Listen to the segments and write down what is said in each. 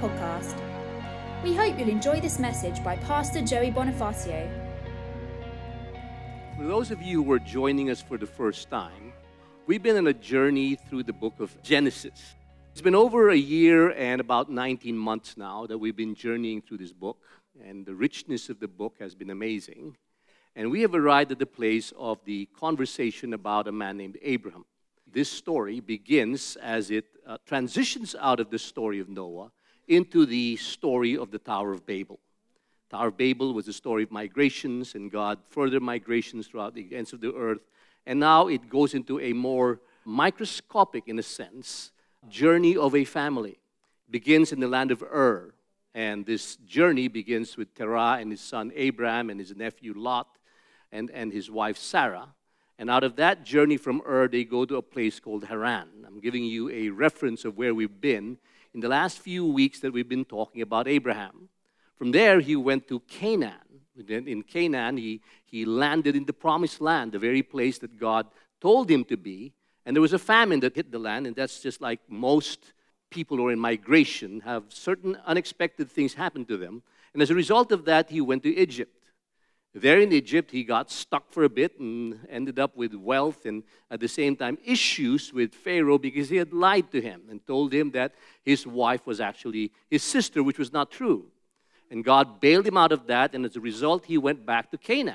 podcast. We hope you'll enjoy this message by Pastor Joey Bonifacio. For those of you who are joining us for the first time, we've been on a journey through the book of Genesis. It's been over a year and about 19 months now that we've been journeying through this book, and the richness of the book has been amazing. And we have arrived at the place of the conversation about a man named Abraham. This story begins as it transitions out of the story of Noah into the story of the Tower of Babel. Tower of Babel was a story of migrations, and God further migrations throughout the ends of the earth. And now it goes into a more microscopic, in a sense, journey of a family. It begins in the land of Ur. And this journey begins with Terah and his son Abraham and his nephew Lot and his wife Sarah. And out of that journey from Ur, they go to a place called Haran. I'm giving you a reference of where we've been in the last few weeks that we've been talking about Abraham. From there, he went to Canaan. In Canaan, he landed in the promised land, the very place that God told him to be. And there was a famine that hit the land, and that's just like most people who are in migration have certain unexpected things happen to them. And as a result of that, he went to Egypt. There in Egypt, he got stuck for a bit and ended up with wealth and at the same time issues with Pharaoh because he had lied to him and told him that his wife was actually his sister, which was not true. And God bailed him out of that, and as a result, he went back to Canaan.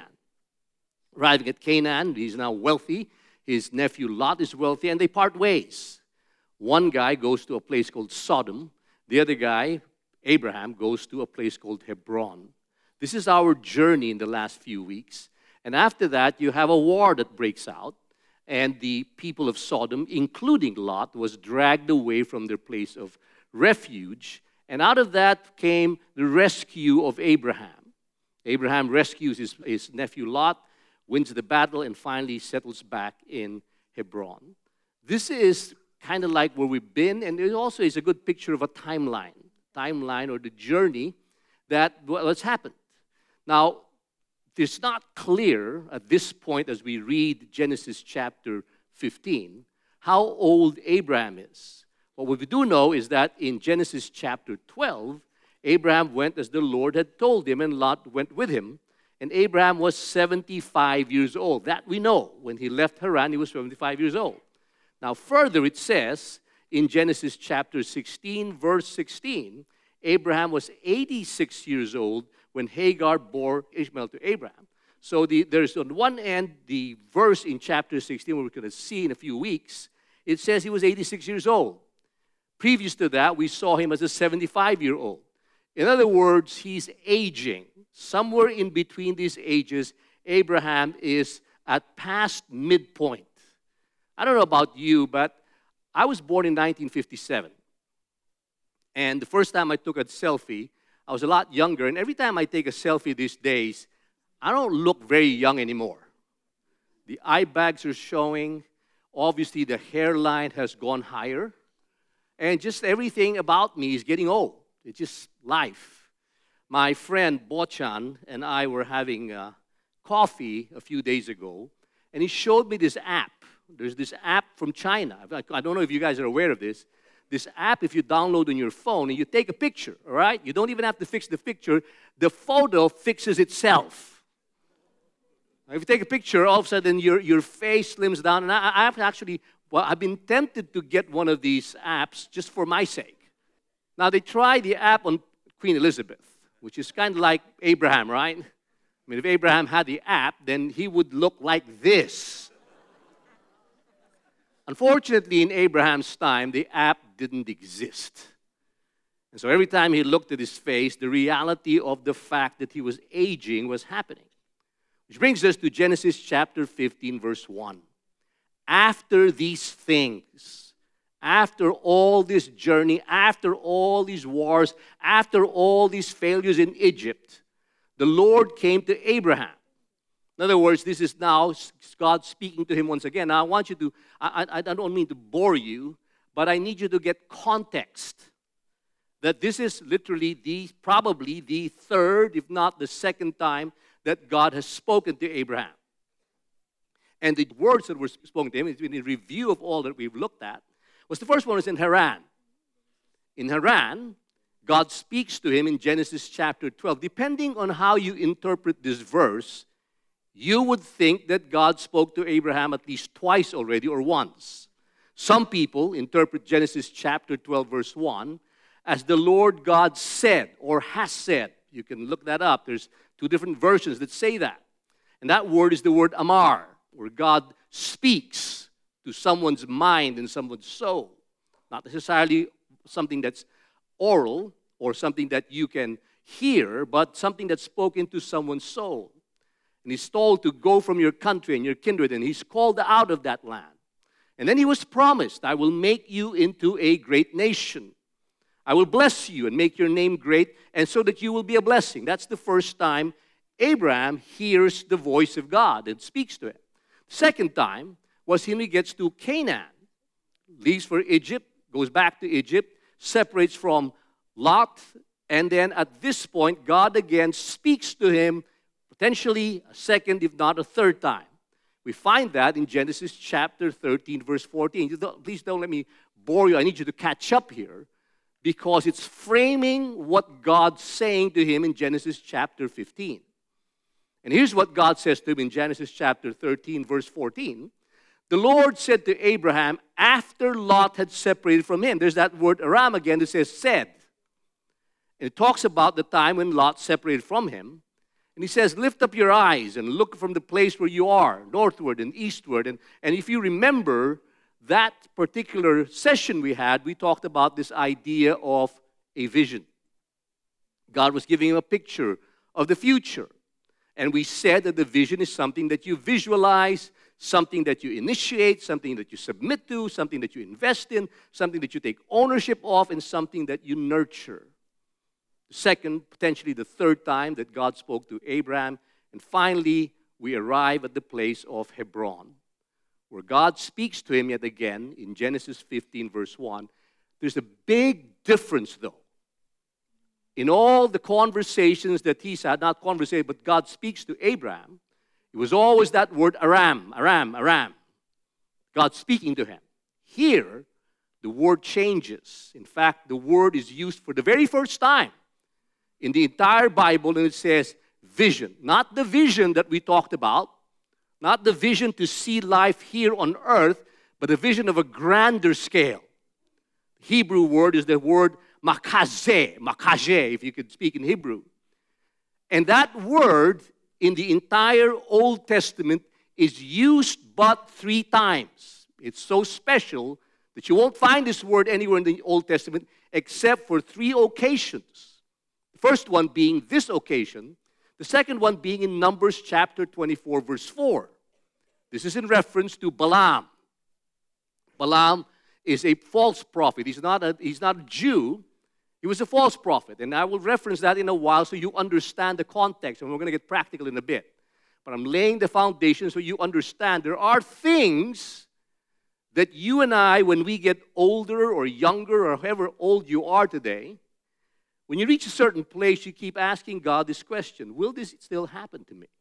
Arriving at Canaan, he's now wealthy. His nephew Lot is wealthy, and they part ways. One guy goes to a place called Sodom. The other guy, Abraham, goes to a place called Hebron. This is our journey in the last few weeks. And after that, you have a war that breaks out. And the people of Sodom, including Lot, was dragged away from their place of refuge. And out of that came the rescue of Abraham. Abraham rescues his nephew Lot, wins the battle, and finally settles back in Hebron. This is kind of like where we've been, and it also is a good picture of a timeline or the journey what's happened. Now, it's not clear at this point as we read Genesis chapter 15 how old Abraham is. What we do know is that in Genesis chapter 12, Abraham went as the Lord had told him, and Lot went with him. And Abraham was 75 years old. That we know. When he left Haran, he was 75 years old. Now, further, it says in Genesis chapter 16, verse 16, Abraham was 86 years old when Hagar bore Ishmael to Abraham. So there's on one end the verse in chapter 16, where we're going to see in a few weeks, it says he was 86 years old. Previous to that, we saw him as a 75-year-old. In other words, he's aging. Somewhere in between these ages, Abraham is at past midpoint. I don't know about you, but I was born in 1957. And the first time I took a selfie, I was a lot younger. And every time I take a selfie these days, I don't look very young anymore. The eye bags are showing. Obviously, the hairline has gone higher. And just everything about me is getting old. It's just life. My friend Bochan and I were having coffee a few days ago, and he showed me this app. There's this app from China. I don't know if you guys are aware of this. This app, if you download on your phone and you take a picture, all right? You don't even have to fix the picture. The photo fixes itself. If you take a picture, all of a sudden your face slims down. And I've been tempted to get one of these apps just for my sake. Now, they tried the app on Queen Elizabeth, which is kind of like Abraham, right? I mean, if Abraham had the app, then he would look like this. Unfortunately, in Abraham's time, the app didn't exist. And so every time he looked at his face, the reality of the fact that he was aging was happening. Which brings us to Genesis chapter 15, verse 1. After these things, after all this journey, after all these wars, after all these failures in Egypt, the Lord came to Abraham. In other words, this is now God speaking to him once again. Now, I want you to, I don't mean to bore you, but I need you to get context. That this is literally probably the third, if not the second time, that God has spoken to Abraham. And the words that were spoken to him, in a review of all that we've looked at, was the first one was in Haran. In Haran, God speaks to him in Genesis chapter 12. Depending on how you interpret this verse, you would think that God spoke to Abraham at least twice already or once. Some people interpret Genesis chapter 12, verse 1, as the Lord God said or has said. You can look that up. There's two different versions that say that. And that word is the word amar, where God speaks to someone's mind and someone's soul. Not necessarily something that's oral or something that you can hear, but something that's spoken to someone's soul. And he's told to go from your country and your kindred, and he's called out of that land. And then he was promised, I will make you into a great nation. I will bless you and make your name great, and so that you will be a blessing. That's the first time Abraham hears the voice of God and speaks to him. Second time was when he gets to Canaan. Leaves for Egypt, goes back to Egypt, separates from Lot, and then at this point, God again speaks to him, potentially a second, if not a third time. We find that in Genesis chapter 13, verse 14. Please don't let me bore you. I need you to catch up here, because it's framing what God's saying to him in Genesis chapter 15. And here's what God says to him in Genesis chapter 13, verse 14. The Lord said to Abraham, after Lot had separated from him, there's that word Aram again that says said. And it talks about the time when Lot separated from him. And he says, lift up your eyes and look from the place where you are, northward and eastward. And if you remember that particular session we had, we talked about this idea of a vision. God was giving him a picture of the future. And we said that the vision is something that you visualize, something that you initiate, something that you submit to, something that you invest in, something that you take ownership of, and something that you nurture. The second, potentially the third time that God spoke to Abraham. And finally, we arrive at the place of Hebron, where God speaks to him yet again in Genesis 15, verse 1. There's a big difference, though. In all the conversations that he's had, not conversation, but God speaks to Abraham, it was always that word Aram, Aram, Aram. God speaking to him. Here, the word changes. In fact, the word is used for the very first time in the entire Bible, and it says vision. Not the vision that we talked about, not the vision to see life here on earth, but a vision of a grander scale. The Hebrew word is the word makazeh, if you could speak in Hebrew. And that word in the entire Old Testament is used but 3 times. It's so special that you won't find this word anywhere in the Old Testament except for 3 occasions. The first one being this occasion, the second one being in Numbers chapter 24, verse 4. This is in reference to Balaam. Balaam is a false prophet. He's not a Jew. He was a false prophet. And I will reference that in a while so you understand the context. And we're going to get practical in a bit. But I'm laying the foundation so you understand there are things that you and I, when we get older or younger or however old you are today, when you reach a certain place, you keep asking God this question: will this still happen to me?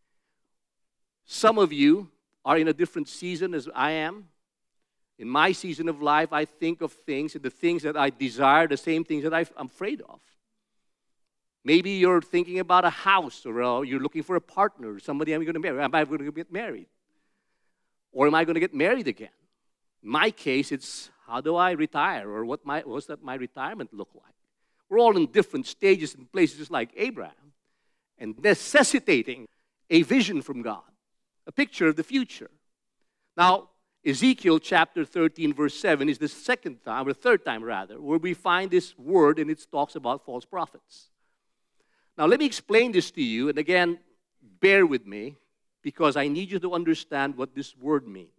Some of you are in a different season as I am. In my season of life, I think of things, and the things that I desire, the same things that I'm afraid of. Maybe you're thinking about a house, or you're looking for a partner, or somebody I'm going to marry. Am I going to get married? Or am I going to get married again? In my case, it's how do I retire, or what's my retirement look like? We're all in different stages and places, just like Abraham, and necessitating a vision from God, a picture of the future. Now, Ezekiel chapter 13, verse 7 is the second time, or third time rather, where we find this word, and it talks about false prophets. Now, let me explain this to you, and again, bear with me, because I need you to understand what this word means.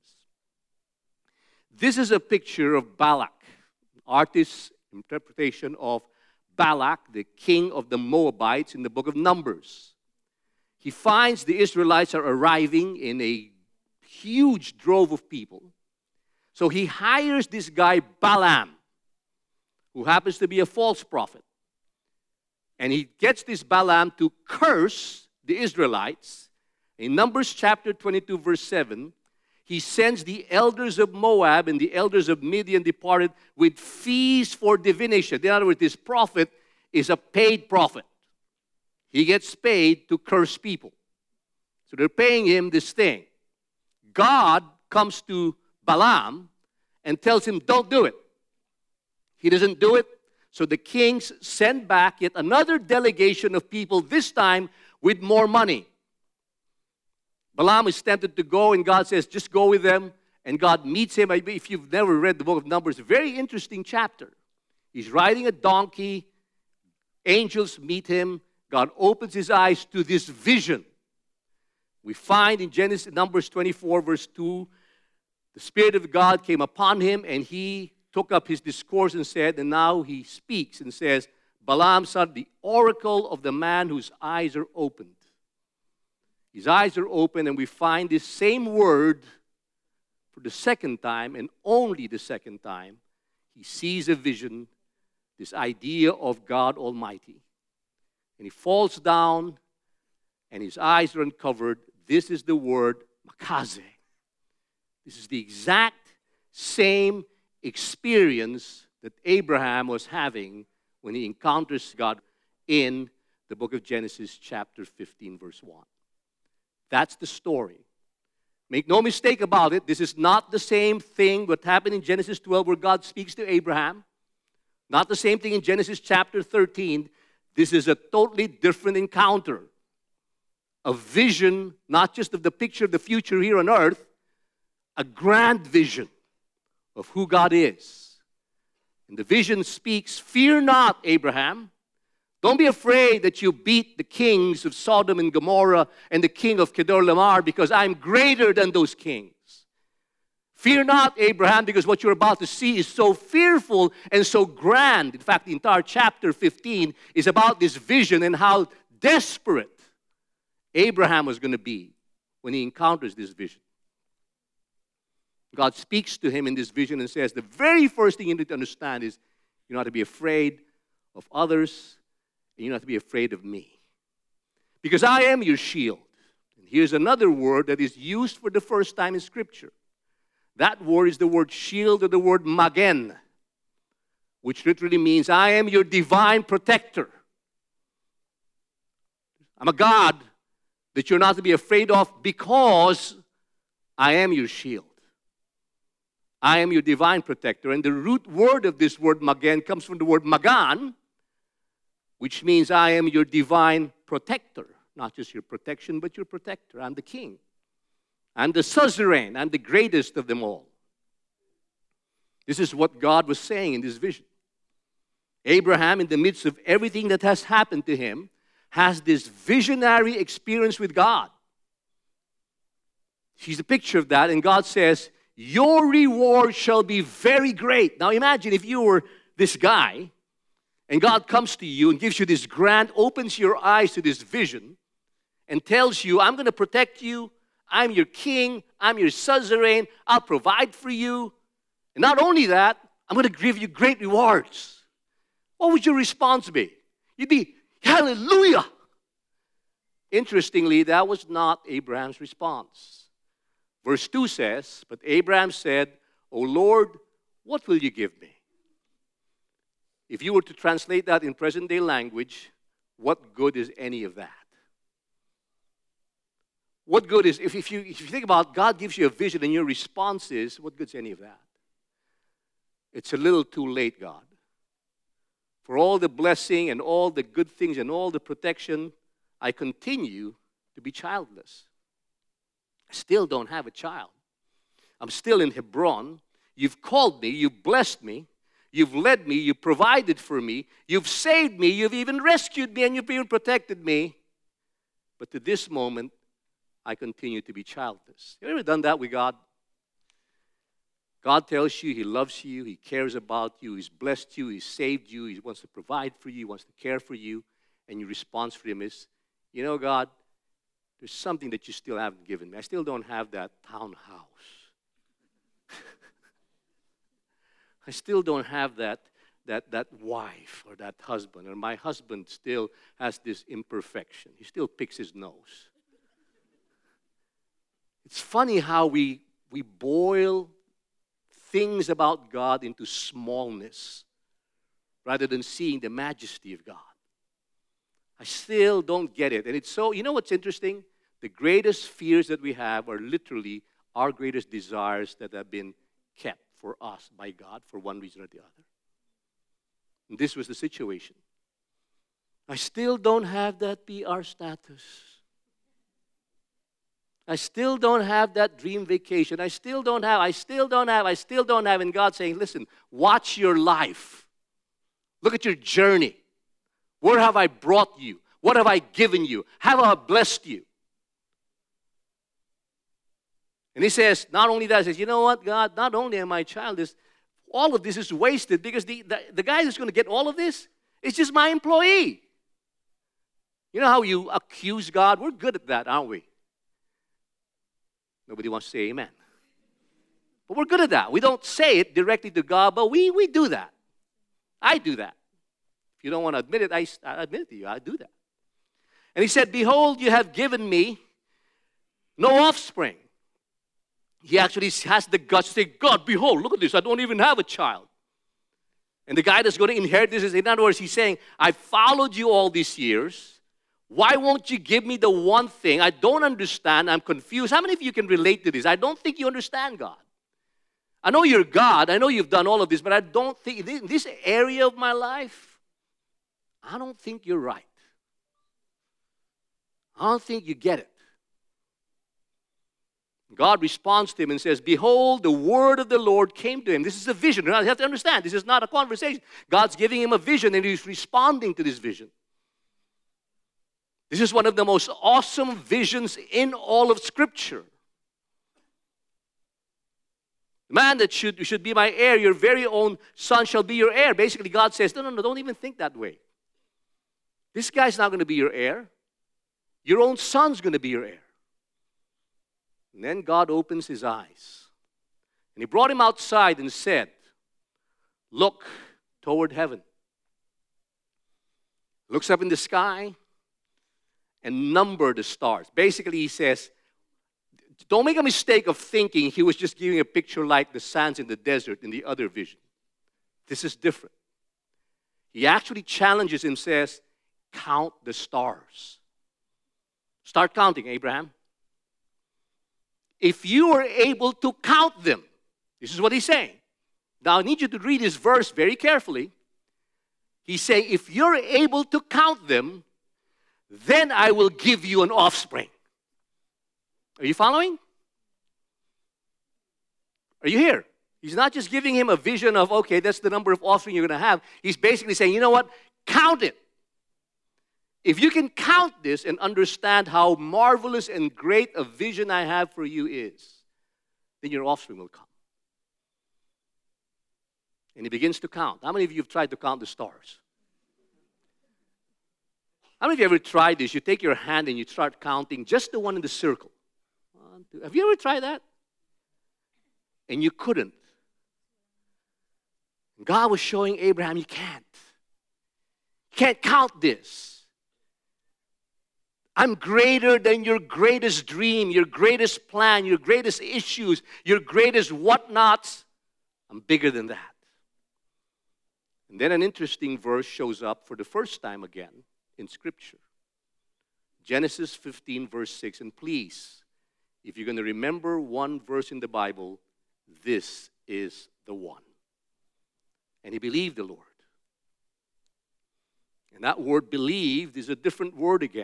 This is a picture of Balak, artist's interpretation of Balak, the king of the Moabites, in the book of Numbers. He finds the Israelites are arriving in a huge drove of people. So he hires this guy Balaam, who happens to be a false prophet. And he gets this Balaam to curse the Israelites. In Numbers chapter 22, verse 7, he sends the elders of Moab and the elders of Midian departed with fees for divination. In other words, this prophet is a paid prophet. He gets paid to curse people. So they're paying him this thing. God comes to Balaam and tells him, don't do it. He doesn't do it. So the kings send back yet another delegation of people, this time with more money. Balaam is tempted to go, and God says, just go with them. And God meets him. If you've never read the book of Numbers, a very interesting chapter. He's riding a donkey. Angels meet him. God opens his eyes to this vision. We find in Numbers 24, verse 2, the Spirit of God came upon him, and he took up his discourse and said, and now he speaks and says, Balaam son, the oracle of the man whose eyes are opened. His eyes are open, and we find this same word for the second time, and only the second time. He sees a vision, this idea of God Almighty. And he falls down, and his eyes are uncovered. This is the word makaze. This is the exact same experience that Abraham was having when he encounters God in the book of Genesis, chapter 15, verse 1. That's the story. Make no mistake about it, this is not the same thing what happened in Genesis 12 where God speaks to Abraham. Not the same thing in Genesis chapter 13. This is a totally different encounter. A vision, not just of the picture of the future here on earth, a grand vision of who God is. And the vision speaks, fear not, Abraham. Don't be afraid that you beat the kings of Sodom and Gomorrah and the king of Kedorlaomer, because I'm greater than those kings. Fear not, Abraham, because what you're about to see is so fearful and so grand. In fact, the entire chapter 15 is about this vision and how desperate Abraham was going to be when he encounters this vision. God speaks to him in this vision and says, the very first thing you need to understand is you're not to be afraid of others, and you're not to be afraid of me. Because I am your shield. And here's another word that is used for the first time in Scripture. That word is the word shield, or the word magen, which literally means I am your divine protector. I'm a God that you're not to be afraid of because I am your shield. I am your divine protector. And the root word of this word magen comes from the word magan, which means I am your divine protector. Not just your protection, but your protector. I'm the king. I'm the suzerain. I'm the greatest of them all. This is what God was saying in this vision. Abraham, in the midst of everything that has happened to him, has this visionary experience with God. He's a picture of that, and God says, your reward shall be very great. Now imagine if you were this guy, and God comes to you and gives you this grand, opens your eyes to this vision, and tells you, I'm going to protect you, I'm your king, I'm your suzerain, I'll provide for you. And not only that, I'm going to give you great rewards. What would your response be? You'd be, hallelujah! Interestingly, that was not Abraham's response. Verse 2 says, but Abraham said, O Lord, what will you give me? If you were to translate that in present-day language, what good is any of that? What good is, if you think about God gives you a vision and your response is, what good is any of that? It's a little too late, God. For all the blessing and all the good things and all the protection, I continue to be childless. I still don't have a child. I'm still in Hebron. You've called me. You've blessed me. You've led me. You've provided for me. You've saved me. You've even rescued me, and you've even protected me. But to this moment, I continue to be childless. You ever done that with God? God tells you He loves you. He cares about you. He's blessed you. He's saved you. He wants to provide for you. He wants to care for you. And your response for Him is, you know, God, there's something that you still haven't given me. I still don't have that townhouse. I still don't have that wife or that husband. Or my husband still has this imperfection. He still picks his nose. It's funny how we we boil things about God into smallness rather than seeing the majesty of God. I still don't get it. And it's so, you know what's interesting? The greatest fears that we have are literally our greatest desires that have been kept for us by God for one reason or the other. And this was the situation. I still don't have that PR status. I still don't have that dream vacation. I still don't have. And God saying, listen, watch your life. Look at your journey. Where have I brought you? What have I given you? How have I blessed you? And he says, not only that, he says, you know what, God, not only am I childish, all of this is wasted because the guy that's going to get all of this is just my employee. You know how you accuse God? We're good at that, aren't we? Nobody wants to say amen. But we're good at that. We don't say it directly to God, but we do that. I do that. If you don't want to admit it, I admit it to you. I do that. And he said, behold, you have given me no offspring. He actually has the guts to say, God, behold, look at this. I don't even have a child. And the guy that's going to inherit this is, in other words, he's saying, I followed you all these years. Why won't you give me the one thing? I don't understand. I'm confused. How many of you can relate to this? I don't think you understand God. I know you're God. I know you've done all of this, but I don't think, in this area of my life, I don't think you're right. I don't think you get it. God responds to him and says, behold, the word of the Lord came to him. This is a vision. You have to understand, this is not a conversation. God's giving him a vision, and he's responding to this vision. This is one of the most awesome visions in all of Scripture. The man that should be my heir, your very own son shall be your heir. Basically, God says, no, don't even think that way. This guy's not going to be your heir. Your own son's going to be your heir. And then God opens his eyes. And he brought him outside and said, look toward heaven. Looks up in the sky and number the stars. Basically, he says, don't make a mistake of thinking he was just giving a picture like the sands in the desert in the other vision. This is different. He actually challenges him, says, count the stars. Start counting, Abraham. If you are able to count them, this is what he's saying. Now, I need you to read this verse very carefully. He's saying, if you're able to count them, then I will give you an offspring. Are you following? Are you here? He's not just giving him a vision of, okay, that's the number of offspring you're going to have. He's basically saying, you know what? Count it. If you can count this and understand how marvelous and great a vision I have for you is, then your offspring will come. And he begins to count. How many of you have tried to count the stars? How many of you ever tried this? You take your hand and you start counting just the one in the circle. 1, 2. Have you ever tried that? And you couldn't. God was showing Abraham, you can't. You can't count this. I'm greater than your greatest dream, your greatest plan, your greatest issues, your greatest whatnots. I'm bigger than that. And then an interesting verse shows up for the first time again in Scripture. Genesis 15, verse 6. And please, if you're going to remember one verse in the Bible, this is the one. And he believed the Lord. And that word believed is a different word again.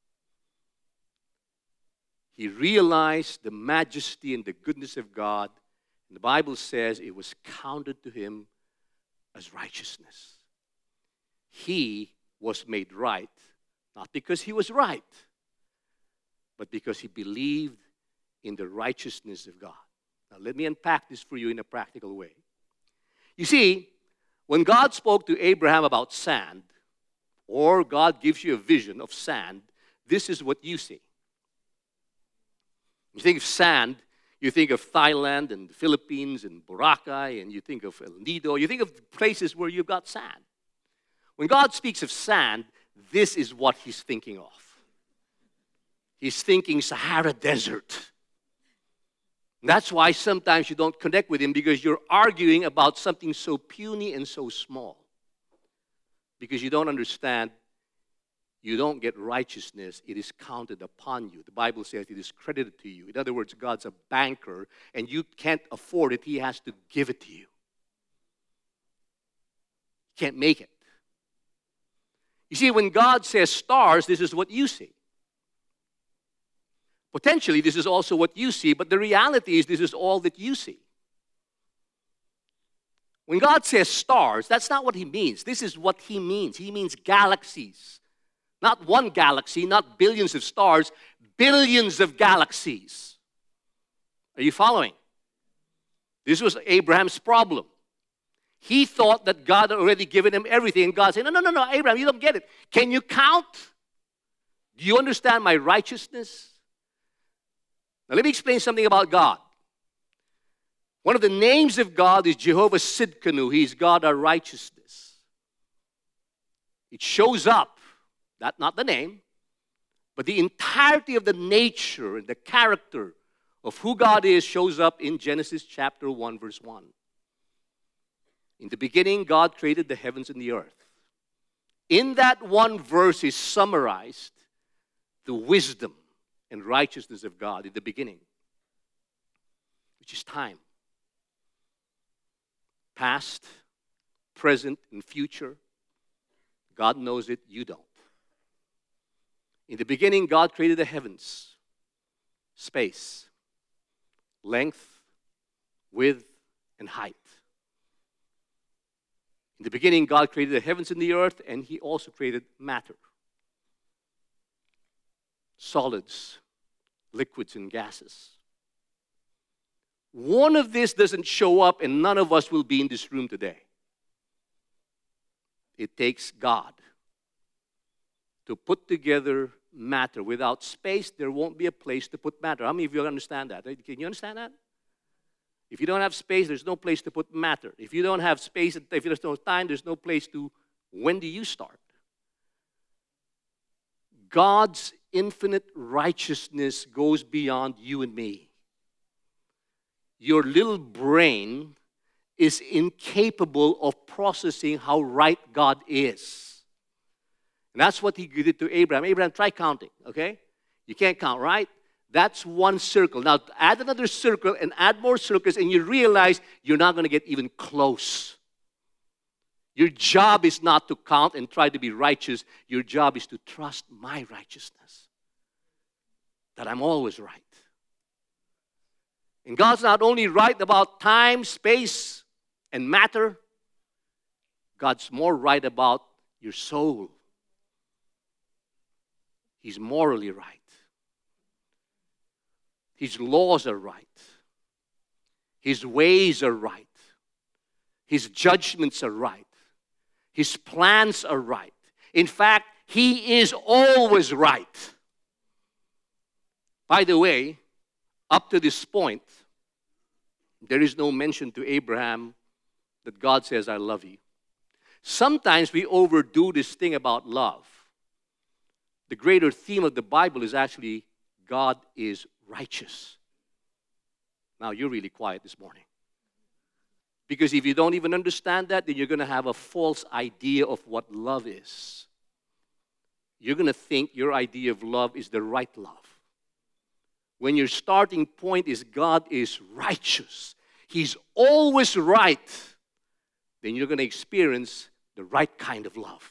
He realized the majesty and the goodness of God. And the Bible says it was counted to him as righteousness. He was made right, not because he was right, but because he believed in the righteousness of God. Now let me unpack this for you in a practical way. You see, when God spoke to Abraham about sand, or God gives you a vision of sand, this is what you see. You think of sand, you think of Thailand and the Philippines and Boracay, and you think of El Nido. You think of places where you've got sand. When God speaks of sand, this is what he's thinking of. He's thinking Sahara Desert. That's why sometimes you don't connect with Him, because you're arguing about something so puny and so small. Because you don't understand, you don't get righteousness, it is counted upon you. The Bible says it is credited to you. In other words, God's a banker, and you can't afford it, He has to give it to you. You can't make it. You see, when God says stars, this is what you see. Potentially, this is also what you see, but the reality is this is all that you see. When God says stars, that's not what He means. This is what He means. He means galaxies. Not one galaxy, not billions of stars, billions of galaxies. Are you following? This was Abraham's problem. He thought that God had already given him everything, and God said, no, Abraham, you don't get it. Can you count? Do you understand my righteousness? Now let me explain something about God. One of the names of God is Jehovah Sidkenu. He's God our righteousness. It shows up, not the name, but the entirety of the nature and the character of who God is shows up in Genesis chapter 1, verse 1. In the beginning, God created the heavens and the earth. In that one verse is summarized the wisdom and righteousness of God in the beginning, which is time. Past, present, and future. God knows it, you don't. In the beginning, God created the heavens, space, length, width, and height. In the beginning, God created the heavens and the earth, and He also created matter. Solids, liquids, and gases. One of this doesn't show up, and none of us will be in this room today. It takes God to put together matter. Without space, there won't be a place to put matter. How many of you understand that? Can you understand that? If you don't have space, there's no place to put matter. If you don't have space, if there's no time, there's no place to, when do you start? God's infinite righteousness goes beyond you and me. Your little brain is incapable of processing how right God is. And that's what He did to Abraham. Abraham, try counting, okay? You can't count, right? That's one circle. Now, add another circle and add more circles, and you realize you're not going to get even close. Your job is not to count and try to be righteous. Your job is to trust my righteousness, that I'm always right. And God's not only right about time, space, and matter. God's more right about your soul. He's morally right. His laws are right. His ways are right. His judgments are right. His plans are right. In fact, He is always right. By the way, up to this point, there is no mention to Abraham that God says, I love you. Sometimes we overdo this thing about love. The greater theme of the Bible is actually God is righteous. Now, you're really quiet this morning. Because if you don't even understand that, then you're going to have a false idea of what love is. You're going to think your idea of love is the right love. When your starting point is God is righteous, He's always right, then you're going to experience the right kind of love.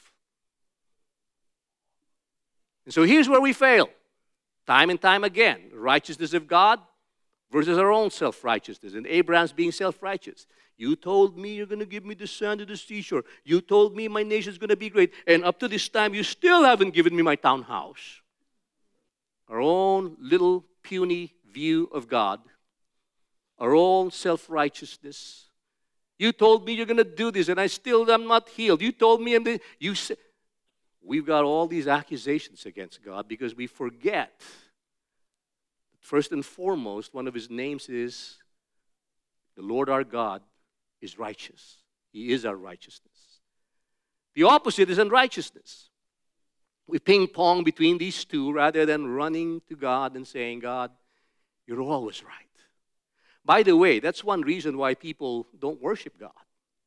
And so here's where we fail. Time and time again, righteousness of God versus our own self-righteousness. And Abraham's being self-righteous. You told me you're going to give me the sand of the seashore. You told me my nation's going to be great. And up to this time, you still haven't given me my townhouse. Our own little puny view of God. Our own self-righteousness. You told me you're going to do this, and I still am not healed. You told me you said. We've got all these accusations against God because we forget. First and foremost, one of His names is the Lord our God is righteous. He is our righteousness. The opposite is unrighteousness. We ping-pong between these two rather than running to God and saying, God, you're always right. By the way, that's one reason why people don't worship God.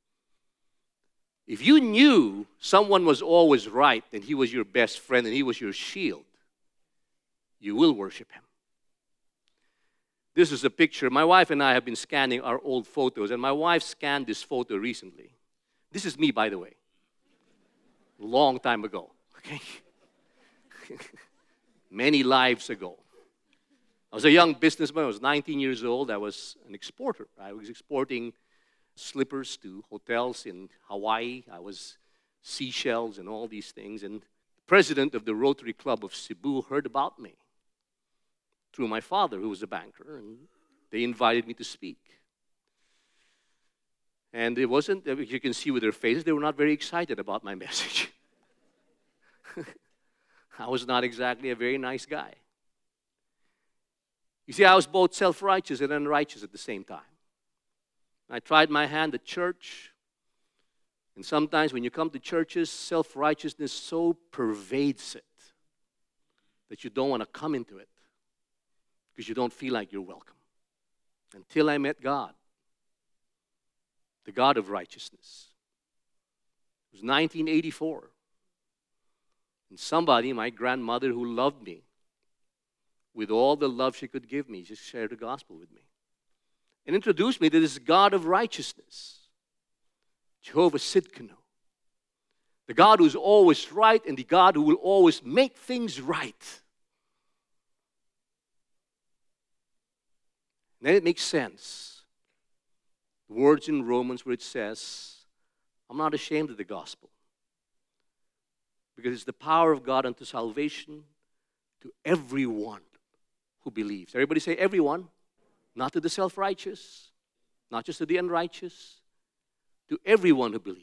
If you knew someone was always right and he was your best friend and he was your shield, you will worship him. This is a picture. My wife and I have been scanning our old photos, and my wife scanned this photo recently. This is me, by the way. Long time ago, okay? Many lives ago. I was a young businessman. I was 19 years old. I was an exporter. I was exporting slippers to hotels in Hawaii. I was seashells and all these things. And the president of the Rotary Club of Cebu heard about me through my father, who was a banker, and they invited me to speak. And it wasn't, you can see with their faces, they were not very excited about my message. I was not exactly a very nice guy. You see, I was both self-righteous and unrighteous at the same time. I tried my hand at church, and sometimes when you come to churches, self-righteousness so pervades it that you don't want to come into it because you don't feel like you're welcome. Until I met God, the God of righteousness. It was 1984. And somebody, my grandmother who loved me, with all the love she could give me, just shared the gospel with me. And introduced me to this God of righteousness, Jehovah Sidkenu. The God who's always right and the God who will always make things right. And then it makes sense. The words in Romans where it says, I'm not ashamed of the gospel, because it's the power of God unto salvation to everyone who believes. Everybody say everyone. Not to the self-righteous, not just to the unrighteous, to everyone who believes.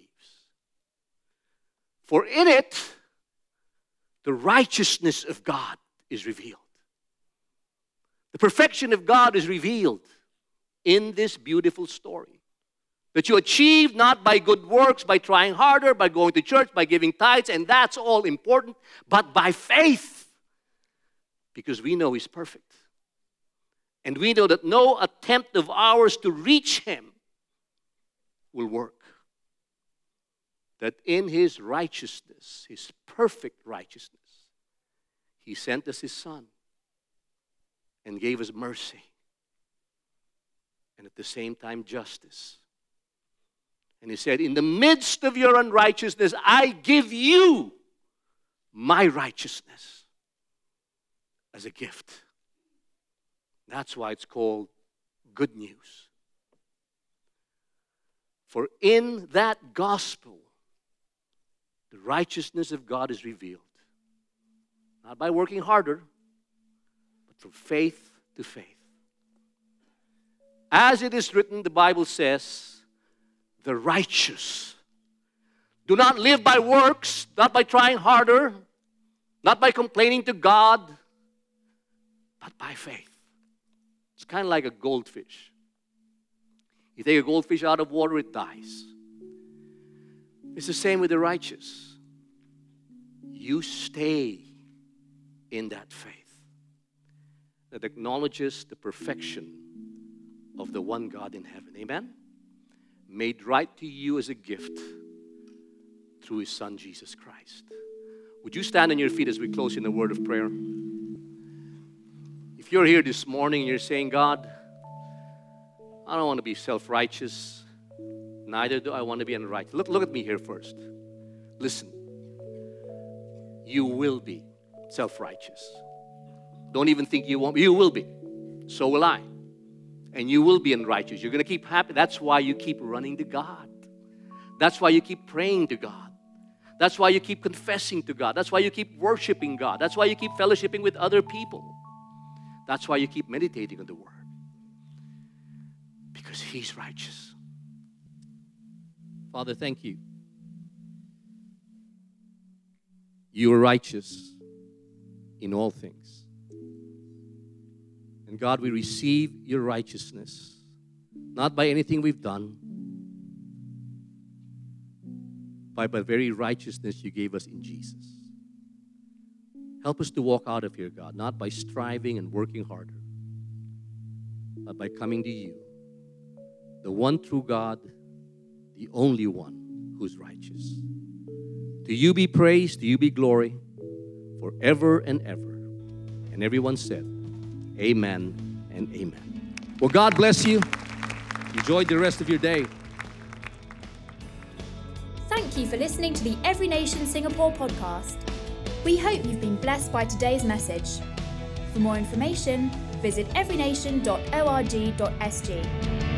For in it, the righteousness of God is revealed. The perfection of God is revealed in this beautiful story. That you achieve not by good works, by trying harder, by going to church, by giving tithes, and that's all important, but by faith. Because we know He's perfect. And we know that no attempt of ours to reach Him will work. That in His righteousness, His perfect righteousness, He sent us His Son and gave us mercy. And at the same time, justice. And He said, in the midst of your unrighteousness, I give you my righteousness as a gift. That's why it's called good news. For in that gospel, the righteousness of God is revealed. Not by working harder, but from faith to faith. As it is written, the Bible says, the righteous do not live by works, not by trying harder, not by complaining to God, but by faith. It's kind of like a goldfish. You take a goldfish out of water, it dies. It's the same with the righteous. You stay in that faith that acknowledges the perfection of the one God in heaven. Amen? Made right to you as a gift through His Son, Jesus Christ. Would you stand on your feet as we close in a word of prayer? If you're here this morning and you're saying, God, I don't want to be self-righteous, neither do I want to be unrighteous. Look at me here first. Listen. You will be self-righteous. Don't even think you won't be. You will be. So will I. And you will be unrighteous. You're going to keep happy. That's why you keep running to God. That's why you keep praying to God. That's why you keep confessing to God. That's why you keep worshiping God. That's why you keep fellowshipping with other people. That's why you keep meditating on the Word. Because He's righteous. Father, thank you. You are righteous in all things. And God, we receive your righteousness, not by anything we've done, but by the very righteousness you gave us in Jesus. Help us to walk out of here, God, not by striving and working harder, but by coming to you the one true God, the only one who's righteous. To you be praise, to you be glory, forever and ever. And everyone said, amen and amen. Well, God bless you. Enjoy the rest of your day. Thank you for listening to the Every Nation Singapore podcast. We hope you've been blessed by today's message. For more information, visit everynation.org.sg.